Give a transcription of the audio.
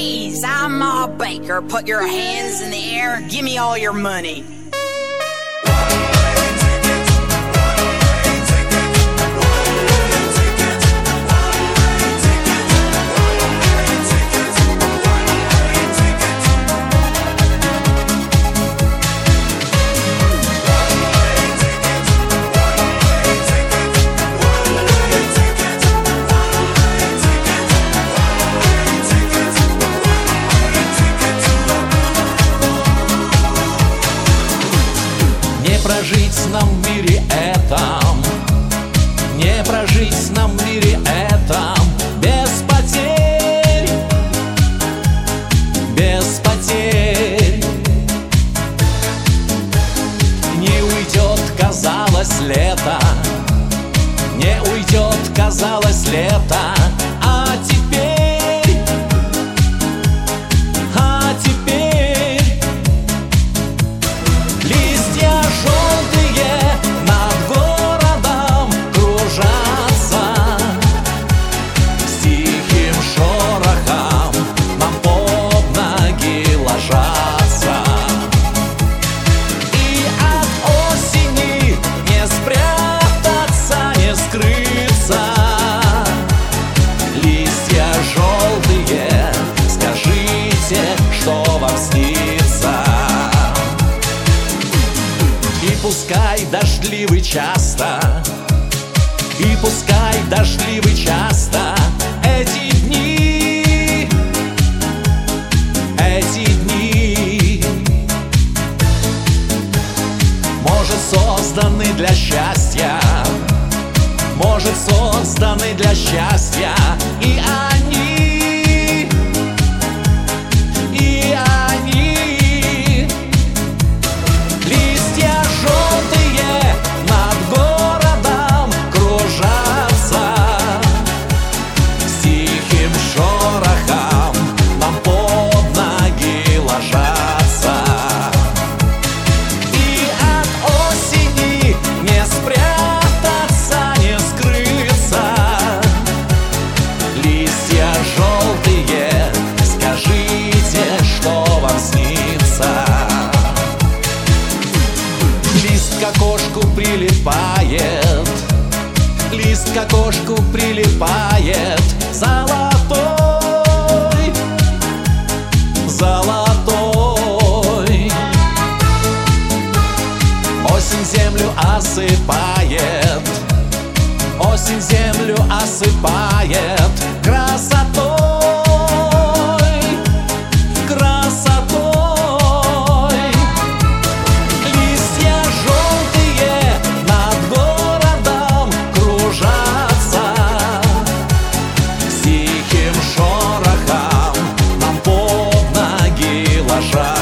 Freeze! I'm Ma Baker. Put your hands in the air. Give me all your money. Прожить нам в мире этом, не прожить нам в мире этом без потерь, без потерь. Не уйдет, казалось, лето, не уйдет, казалось, лето, а теперь листья желтые над городом кружатся, с тихим шорохом нам под ноги ложатся. И от осени не спрятаться, не скрыться. Листья желтые, скажите, что вам снится. И пускай дождливый часто, и пускай дождливый часто эти дни, может, созданы для счастья, может, созданы для счастья. И они листья желтые над городом кружатся, с тихим шорохом нам под ноги ложатся. И от осени не спрятаться, не скрыться. Листья желтые, скажите, что вам снится. Лист к окошку прилипает, лист к окошку прилипает, золотой, золотой. Осень землю осыпает, осень землю осыпает красотой, красотой. Листья желтые над городом кружатся, с тихим шорохом нам под ноги ложатся.